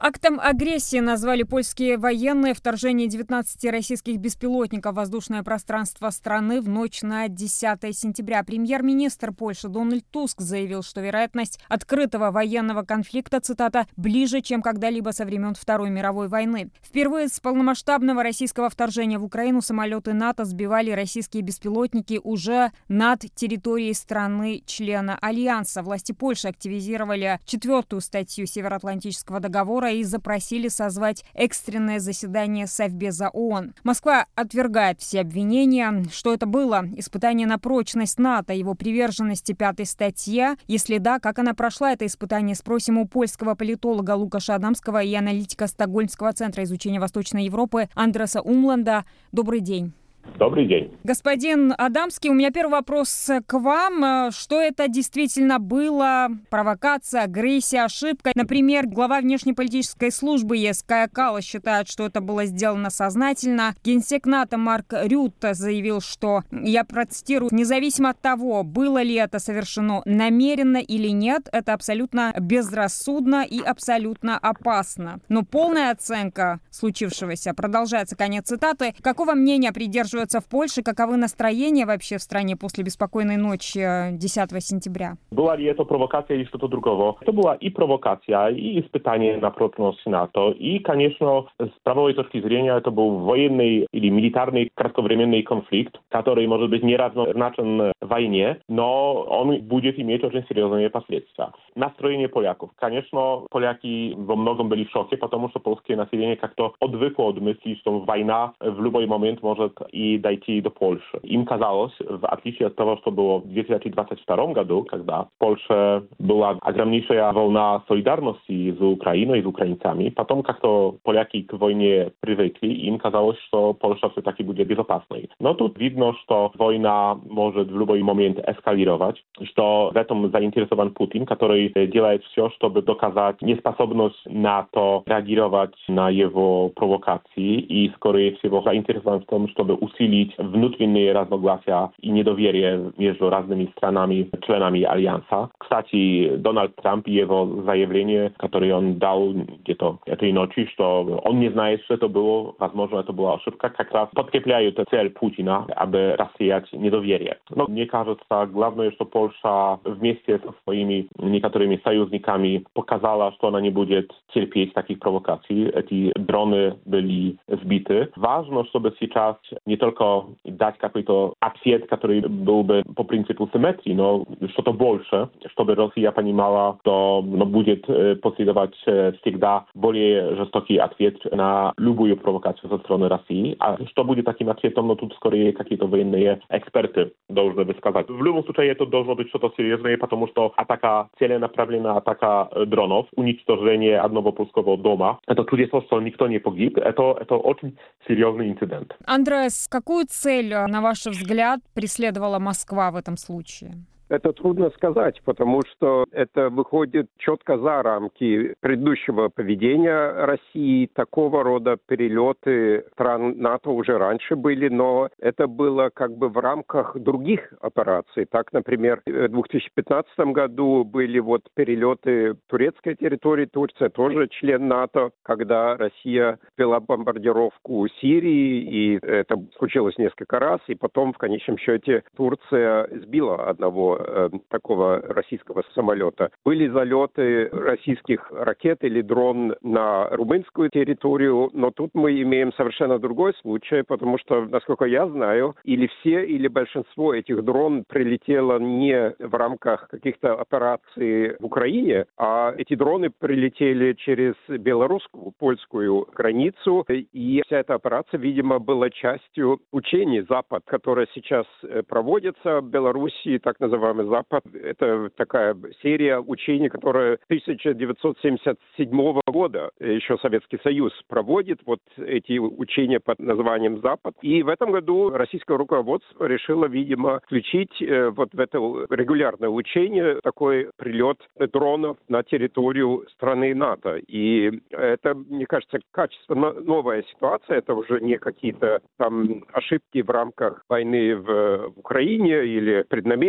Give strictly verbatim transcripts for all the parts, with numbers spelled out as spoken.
Актом агрессии назвали польские военные вторжение девятнадцати российских беспилотников в воздушное пространство страны в ночь на десятое сентября. Премьер-министр Польши Дональд Туск заявил, что вероятность открытого военного конфликта, цитата, «ближе, чем когда-либо со времен Второй мировой войны». Впервые с полномасштабного российского вторжения в Украину самолеты НАТО сбивали российские беспилотники уже над территорией страны-члена Альянса. Власти Польши активизировали четвертую статью Североатлантического договора и запросили созвать экстренное заседание Совбеза ООН. Москва отвергает все обвинения. Что это было? Испытание на прочность НАТО, его приверженности пятой статье? Если да, как она прошла, это испытание, спросим у польского политолога Лукаша Адамского и аналитика Стокгольмского центра изучения Восточной Европы Андреса Умланда. Добрый день. Добрый день. Господин Адамский, у меня первый вопрос к вам. Что это действительно было? Провокация, агрессия, ошибка? Например, глава внешнеполитической службы ЕС Кая Каллас считает, что это было сделано сознательно. Генсек НАТО Марк Рютте заявил, что, я процитирую, независимо от того, было ли это совершено намеренно или нет, это абсолютно безрассудно и абсолютно опасно. Но полная оценка случившегося, продолжается конец цитаты. Какого мнения придерживается в Польше? Каковы настроения вообще в стране после беспокойной ночи десятого сентября? Была ли это провокация или что-то другого? Это была и провокация, и испытание на прочность НАТО. И, конечно, с правовой точки зрения это был военный или милитарный кратковременный конфликт, который может быть неравнозначен войне, но он будет иметь очень серьезные последствия. Настроение поляков. Конечно, поляки во многом были в шоке, потому что польское население как-то отвыкло от мысли, что война в любой момент может и дойти до Польши. Им казалось, в отличие от того, что было в две тысячи двадцать втором году, когда в Польше была огромнейшая волна солидарности с Украиной и с украинцами, потом как-то поляки к войне привыкли, им казалось, что Польша все-таки будет безопасной. Но тут видно, что война может в любой момент эскалировать, что в этом заинтересован Путин, который делает все, чтобы доказать неспособность НАТО реагировать на его провокации и, скорее всего, заинтересован в том, чтобы усилить внутренние разногласия и недоверие между разными странами, членами Альянса. Кстати, Дональд Трамп и его заявление, которое он дал где-то этой ночи, что он не знает, что это было, возможно, это была ошибка, как раз подкрепляют цель Путина, aby рассеять недоверие. Но мне кажется, главное, что Польша вместе со своими некоторыми союзниками показала, что она не будет терпеть таких провокаций. Эти дроны были сбиты. Важно, чтобы сейчас не только дать какой-то ответ, который был бы по принципу симметрии, но что-то больше, чтобы Россия понимала, что ну, будет последовать всегда более жестокий ответ на любую провокацию со стороны России. А что будет таким ответом, но тут скорее какие-то военные эксперты должны бы сказать. В любом случае это должно быть что-то серьезное, потому что атака, целенаправленная атака дронов, уничтожение одного польского дома, это чудесно, что никто не погиб. Это, это очень серьезный инцидент. Андрес, какую цель, на ваш взгляд, преследовала Москва в этом случае? Это трудно сказать, потому что это выходит четко за рамки предыдущего поведения России. Такого рода перелеты стран НАТО уже раньше были, но это было как бы в рамках других операций. Так, например, в две тысячи пятнадцатом году были вот перелеты турецкой территории, Турция тоже член НАТО, когда Россия вела бомбардировку Сирии, и это случилось несколько раз, и потом в конечном счете Турция сбила одного такого российского самолета. Были залеты российских ракет или дрон на румынскую территорию, но тут мы имеем совершенно другой случай, потому что, насколько я знаю, или все, или большинство этих дрон прилетело не в рамках каких-то операций в Украине, а эти дроны прилетели через белорусскую, польскую границу, и вся эта операция, видимо, была частью учений Запад, которые сейчас проводятся в Белоруссии, так называемый Запад. Это такая серия учений, которая тысяча девятьсот семьдесят седьмого года еще Советский Союз проводит вот эти учения под названием Запад. И в этом году российское руководство решило, видимо, включить вот в это регулярное учение такой прилет дронов на территорию страны НАТО. И это, мне кажется, качественно новая ситуация. Это уже не какие-то там ошибки в рамках войны в, в Украине или преднамеренная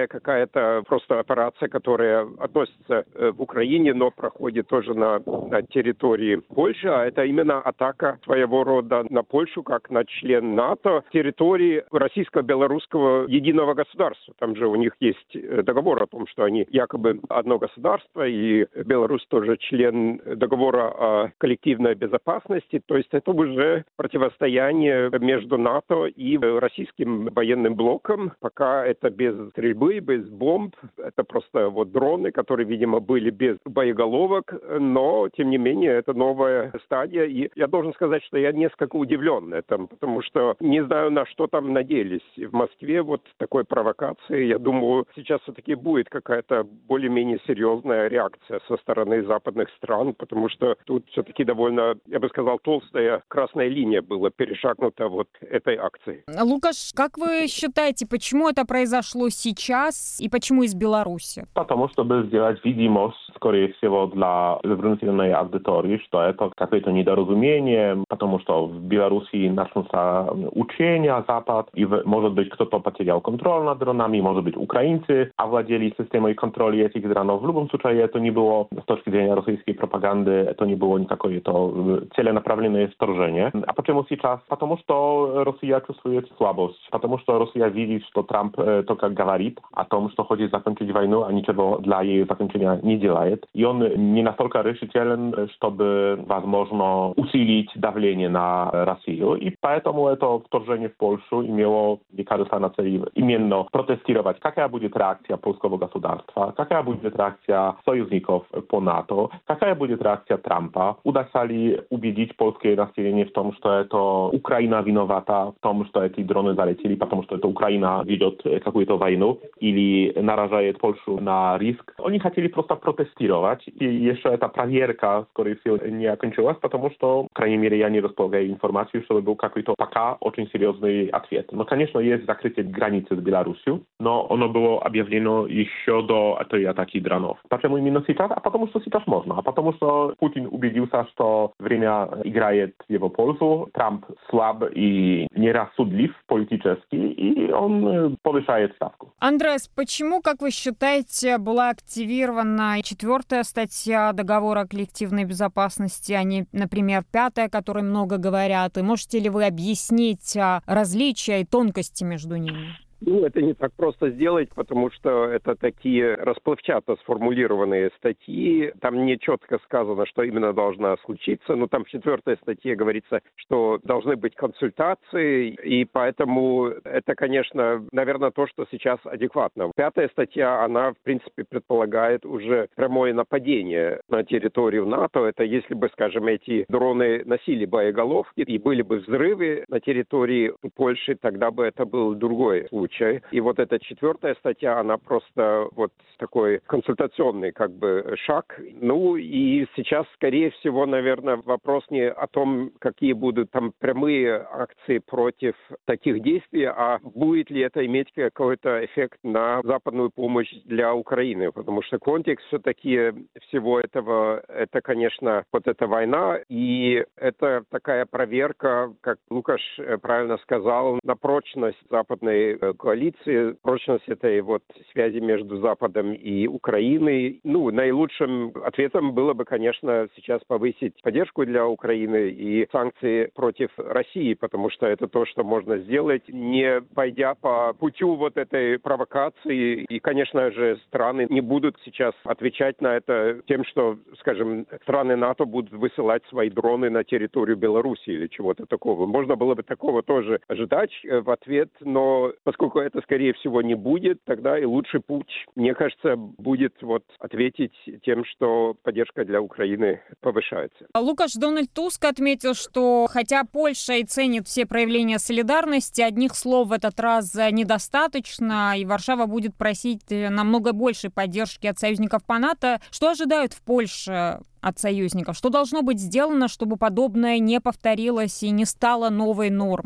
военная какая-то просто операция, которая относится э, в Украине, но проходит тоже на, на территории Польши. А это именно атака своего рода на Польшу, как на член НАТО, территории российско-белорусского единого государства. Там же у них есть договор о том, что они якобы одно государство, и Беларусь тоже член договора о коллективной безопасности. То есть это уже противостояние между НАТО и российским военным блоком. Пока это без стрельбы, без бомб. Это просто вот дроны, которые, видимо, были без боеголовок. Но, тем не менее, это новая стадия. И я должен сказать, что я несколько удивлен этому, потому что не знаю, на что там надеялись. В Москве вот такой провокации, я думаю, сейчас все-таки будет какая-то более-менее серьезная реакция со стороны западных стран, потому что тут все-таки довольно, я бы сказал, толстая красная линия была перешагнута вот этой акцией. Лукаш, как вы считаете, почему это произошло сейчас и почему из Беларуси? Потому, чтобы сделать видимость, скорее всего, для внутренней аудитории, что это какое-то недоразумение, потому что в Беларуси начнутся учения Запад, и, может быть, кто-то потерял контроль над дронами, может быть, украинцы овладели системой контроля этих дронов. В любом случае, это не было, с точки зрения российской пропаганды, это не было никакое то целенаправленное вторжение. А почему сейчас? Потому что Россия чувствует слабость, потому что Россия видит, что Трамп э, только говорит о том, что хочет закончить войну, а ничего для ее закончения не делает. И он не настолько решителен, чтобы, возможно, усилить давление на Россию. И поэтому это вторжение в Польшу имело, мне кажется, на цели именно протестировать, какая будет реакция польского государства, какая будет реакция союзников по НАТО, какая будет реакция Трампа. Удастся ли убедить польское население в том, что это Украина виновата в том, что эти дроны залетели, потому что это Украина ведет какую-то войну или наражает Польшу на риск. Они хотели просто протестировать. И еще эта проверка, скорее всего, не окончилась, потому что, по крайней мере, я не располагаю информацией, чтобы был какой-то пока очень серьезный ответ. Но, конечно, есть закрытие границы с Беларусью, но оно было объявлено еще до этой атаки дронов. Почему именно сейчас? А потому что сейчас можно. А потому что Путин убедился, что время играет в его пользу. Трамп слаб и нерассудлив политически, и он повышает ставку. Андрес, почему, как вы считаете, была активирована четвертая статья договора о коллективной безопасности, а не, например, пятая, о которой много говорят? И можете ли вы объяснить различия и тонкости между ними? Ну, это не так просто сделать, потому что это такие расплывчато сформулированные статьи. Там не четко сказано, что именно должно случиться. Но там в четвертой статье говорится, что должны быть консультации. И поэтому это, конечно, наверное, то, что сейчас адекватно. Пятая статья, она, в принципе, предполагает уже прямое нападение на территорию НАТО. Это если бы, скажем, эти дроны носили боеголовки и были бы взрывы на территории Польши, тогда бы это был другой случай. И вот эта четвертая статья, она просто вот такой консультационный как бы шаг. Ну и сейчас, скорее всего, наверное, вопрос не о том, какие будут там прямые акции против таких действий, а будет ли это иметь какой-то эффект на западную помощь для Украины. Потому что контекст все-таки всего этого, это, конечно, вот эта война, и это такая проверка, как Лукаш правильно сказал, на прочность западной коалиции, прочность этой вот связи между Западом и Украиной. Ну, наилучшим ответом было бы, конечно, сейчас повысить поддержку для Украины и санкции против России, потому что это то, что можно сделать, не пойдя по путю вот этой провокации. И, конечно же, страны не будут сейчас отвечать на это тем, что, скажем, страны НАТО будут высылать свои дроны на территорию Беларуси или чего-то такого. Можно было бы такого тоже ожидать в ответ, но поскольку это, скорее всего, не будет, тогда и лучший путь, мне кажется, будет вот ответить тем, что поддержка для Украины повышается. Лукаш, Дональд Туск отметил, что хотя Польша и ценит все проявления солидарности, одних слов в этот раз недостаточно, и Варшава будет просить намного большей поддержки от союзников по НАТО. Что ожидают в Польше от союзников? Что должно быть сделано, чтобы подобное не повторилось и не стало новой нормой?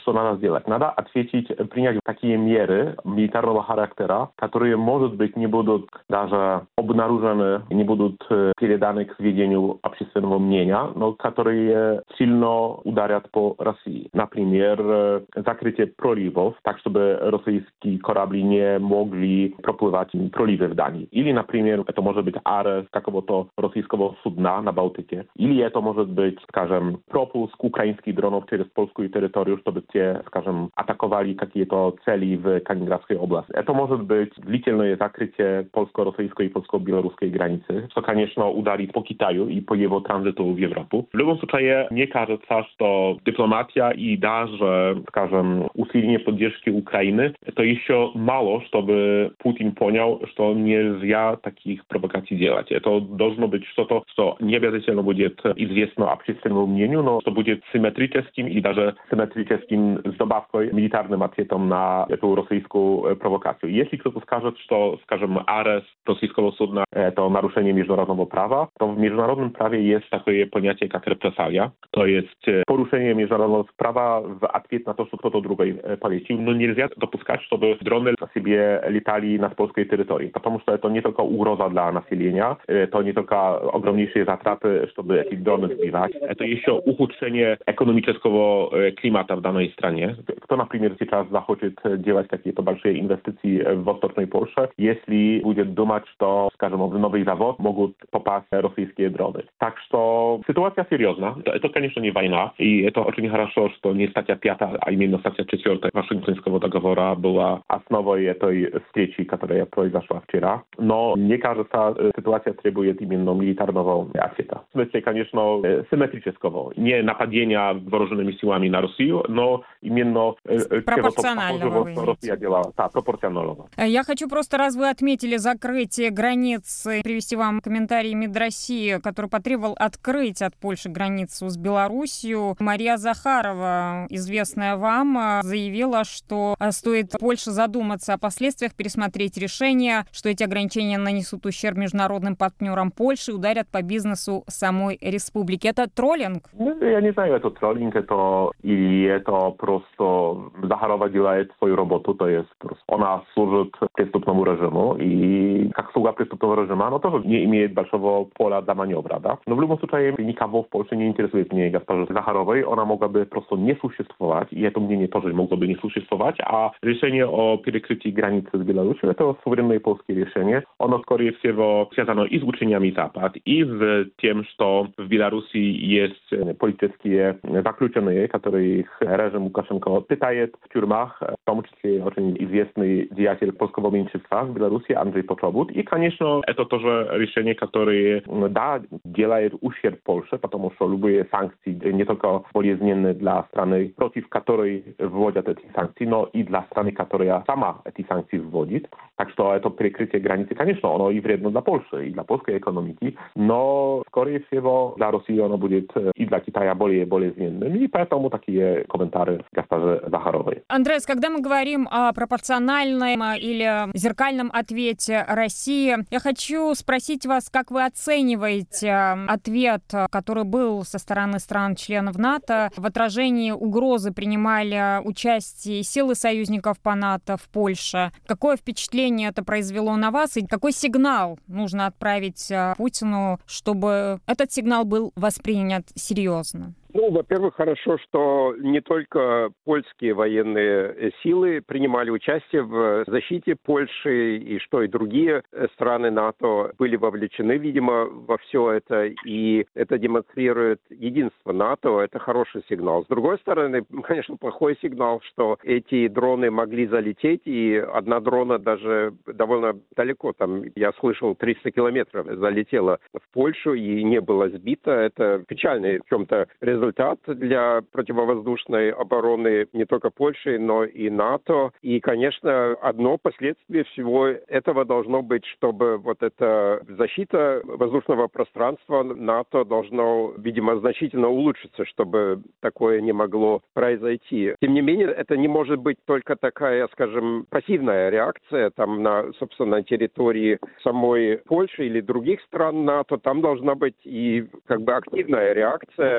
что надо сделать? Надо ответить, принять такие меры милитарного характера, которые, может быть, не будут даже обнаружены, не будут переданы к сведению общественного мнения, но которые сильно ударят по России. Например, закрытие проливов, так, чтобы российские корабли не могли проплывать проливы в Дании. Или, например, это может быть арест какого-то российского судна на Балтике. Или это может быть, скажем, пропуск украинских дронов через польскую территорию, чтобы те, скажем, атаковали какие-то цели в Калининградской области. Это может быть длительное закрытие польско-российской и польско-белорусской границы, что, конечно, ударит по Китаю и по его транзиту в Европу. В любом случае, мне кажется, что дипломатия и даже, скажем, усиление поддержки Украины, это еще мало, чтобы Путин понял, что нельзя таких провокаций делать. Это должно быть что-то, что не обязательно будет известно общественному мнению, но что будет симметрическим и даже симметрическим с добавкой милитарным ответом на эту российскую провокацию. Если кто-то скажет, что, скажем, арест российского судна – это нарушение международного права, то в международном праве есть такое понятие, как репрессалия. То есть порушение международного права в ответ на то, что кто-то другой полетел. Но нельзя допускать, чтобы дроны себе летали на польской территории, потому что это не только угроза для населения, это не только огромнейшие затраты, чтобы эти дроны сбивать, это еще ухудшение экономического климата в данной стране. Кто, например, сейчас захочет делать какие-то большие инвестиции в Восточной Польше, если будет думать, что, скажем, в новый завод могут попасть российские дроны. Так что ситуация серьезна. Это, конечно, не война, и это очень хорошо, что не статья пятая, а именно статья четвертая Вашингтонского договора была основой этой встречи, которая произошла вчера. Но, мне кажется, ситуация требует именно милитарного ответа. В смысле, конечно, симметрического. Не нападения вооруженными силами на Россию, но именно пропорционального, чего-то, что Россия делала. Да, пропорционального. Я хочу просто, раз вы отметили закрытие границ, привести вам комментарий МИД России, который потребовал открыть от Польши границу с Белоруссией. Мария Захарова, известная вам, заявила, что стоит Польше задуматься о последствиях, пересмотреть решение, что эти ограничения нанесут ущерб международным партнерам Польши и ударят по бизнесу самой республики. Это троллинг? Ну, я не знаю, это троллинг, это или это просто Захарова делает свою работу, то есть просто она служит преступному режиму, и как слуга преступного режима, она тоже не имеет большого поля для маневра, да? Но в любом случае никого в Польше не интересует мнение госпожи Захаровой, она могла бы просто не существовать, и это мнение тоже могло бы не существовать, а решение о перекрытии границы с Беларусью, это суверенное польское решение, оно, скорее всего, связано и с учениями Запад, и с тем, что в Беларуси есть политические заключенные, которых режим Лукашенко пытает в тюрьмах, в том числе очень известный деятель польского меньшинства в Беларуси Андрей Почобут. И, конечно, это тоже решение, которое, да, делает ущерб Польше, потому что любые санкции не только болезненны для страны, против которой вводят эти санкции, но и для страны, которая сама эти санкции вводит. Так что это перекрытие границы, конечно, оно и вредно для Польши, и для польской экономики, но, скорее всего, для России оно будет и для Китая более болезненным, и поэтому такие комментарии госпожи Захаровой. Андреас, когда мы говорим о пропорциональном или зеркальном ответе России, я хочу спросить вас, как вы оцениваете ответ, который был со стороны стран-членов НАТО, в отражении угрозы принимали участие силы союзников по НАТО в Польше. Какое впечатление это произвело на вас и какой сигнал нужно отправить Путину, чтобы этот сигнал был воспринят серьезно? Ну, во-первых, хорошо, что не только польские военные силы принимали участие в защите Польши, и что и другие страны НАТО были вовлечены, видимо, во все это, и это демонстрирует единство НАТО, это хороший сигнал. С другой стороны, конечно, плохой сигнал, что эти дроны могли залететь, и одна дрона даже довольно далеко, там, я слышал, триста километров залетела в Польшу и не была сбита. Это печальный в чем-то результат. результат для противовоздушной обороны не только Польши, но и НАТО. И, конечно, одно последствие всего этого должно быть, чтобы вот эта защита воздушного пространства НАТО должно, видимо, значительно улучшиться, чтобы такое не могло произойти. Тем не менее, это не может быть только такая, скажем, пассивная реакция там на, собственно, на территории самой Польши или других стран НАТО. Там должна быть и как бы активная реакция, и не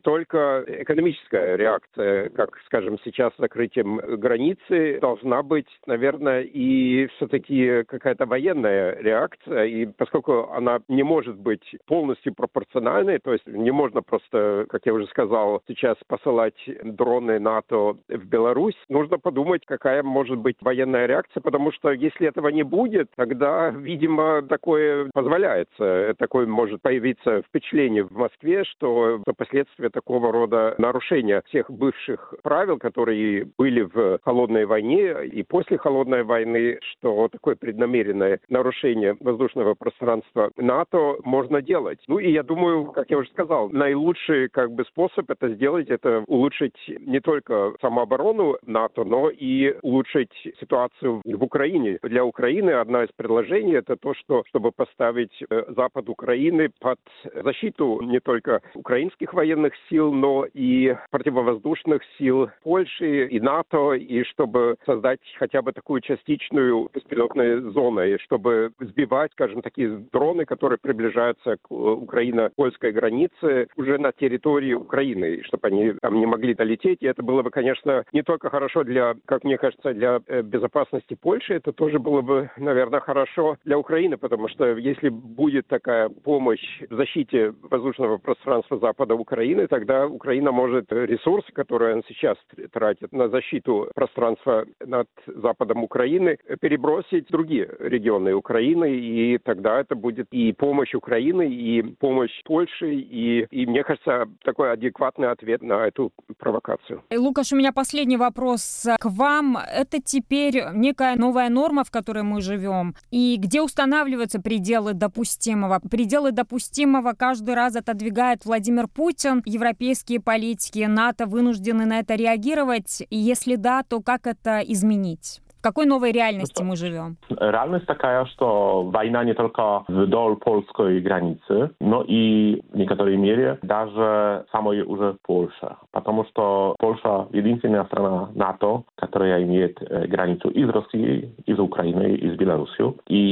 только экономическая реакция, как, скажем, сейчас с закрытием границы, должна быть, наверное, и все-таки какая-то военная реакция. И поскольку она не может быть полностью пропорциональной, то есть не можно просто, как я уже сказал, сейчас посылать дроны НАТО в Беларусь, нужно подумать, какая может быть военная реакция, потому что если этого не будет, тогда, видимо, такое позволяется. Такое может появиться впечатление в Москве, что последствия такого рода нарушения всех бывших правил, которые были в холодной войне и после холодной войны, что такое преднамеренное нарушение воздушного пространства НАТО можно делать. Ну и я думаю, как я уже сказал, наилучший как бы способ это сделать, это улучшить не только самооборону НАТО, но и улучшить ситуацию в Украине. Для Украины одно из предложений это то, что чтобы поставить запад Украины под защиту не только украинских военных сил, но и противовоздушных сил Польши и НАТО, и чтобы создать хотя бы такую частичную беспилотную зону, и чтобы сбивать, скажем, такие дроны, которые приближаются к украино-польской границе уже на территории Украины, чтобы они там не могли долететь. И это было бы, конечно, не только хорошо для, как мне кажется, для безопасности Польши, это тоже было бы, наверное, хорошо для Украины, потому что если будет такая помощь в защите воздушного пространства запада Украины, тогда Украина может ресурсы, которые она сейчас тратит на защиту пространства над западом Украины, перебросить в другие регионы Украины, и тогда это будет и помощь Украины, и помощь Польши, и, и мне кажется, такой адекватный ответ на эту провокацию. Лукаш, у меня последний вопрос к вам. Это теперь некая новая норма, в которой мы живем, и где устанавливаются пределы допустимого? Пределы допустимого каждый раз отодвигает Владимир Путин. Европейские политики НАТО вынуждены на это реагировать? И если да, то как это изменить? В какой новой реальности мы живем? Реальность такая, что война не только вдоль польской границы, но и в некоторой мере даже самой уже Польше. Потому что Польша единственная страна НАТО, которая имеет границу и с Россией, и с Украиной, и с Беларусью.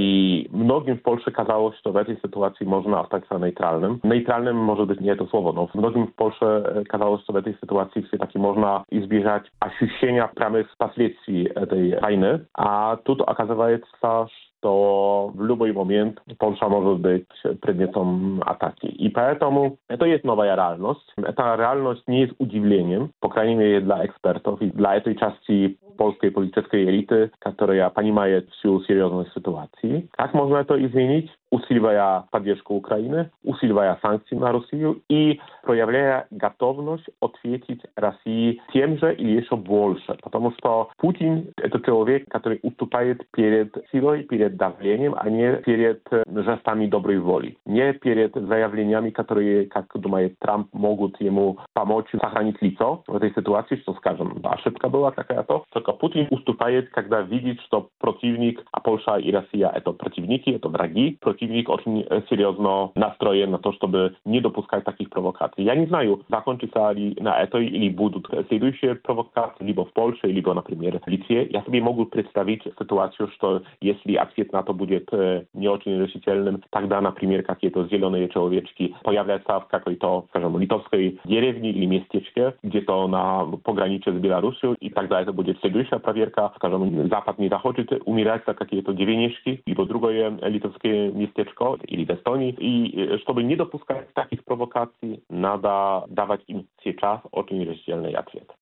И многим в Польше казалось, что в этой ситуации можно остаться нейтральным. Нейтральным, может быть, не это слово, но многим в Польше казалось, что в этой ситуации все-таки можно избежать ощущения прямых последствий этой войны. А тут оказывается, что в любой момент Польша может быть предметом атаки. И поэтому это есть новая реальность. Эта реальность не есть удивлением, по крайней мере для экспертов и для этой части польской политической элиты, которая понимает всю серьезность ситуации. Как можно это изменить? Усиливая поддержку Украины, усиливая санкции на Россию и проявляя готовность ответить России тем же или еще больше. Потому что Путин – это человек, который уступает перед силой, перед давлением, а не перед жестами доброй воли. Не перед заявлениями, которые, как думает Трамп, могут ему помочь сохранить лицо в этой ситуации, что, скажем, ошибка была какая-то. Только Путин уступает, когда видит, что противник, а Польша и Россия – это противники, это враги, противник очень серьезно настроен на то, чтобы не допускать таких провокаций. Я не знаю, закончится ли на этой или будут следующие провокации либо в Польше, либо, например, в Литве. Я себе могу представить ситуацию, что если ответ НАТО будет не очень решительным, тогда, например, какие-то зеленые человечки появляются в какой-то, скажем, литовской деревне или местечке, где-то на пограничье с Беларусью, и тогда это будет следующая проверка. Скажем, Запад не захочет умирать за какие-то деревенечки, либо другое литовское местечко или в Эстонии. И чтобы не допускать таких провокаций, надо давать им сейчас очень решительный ответ.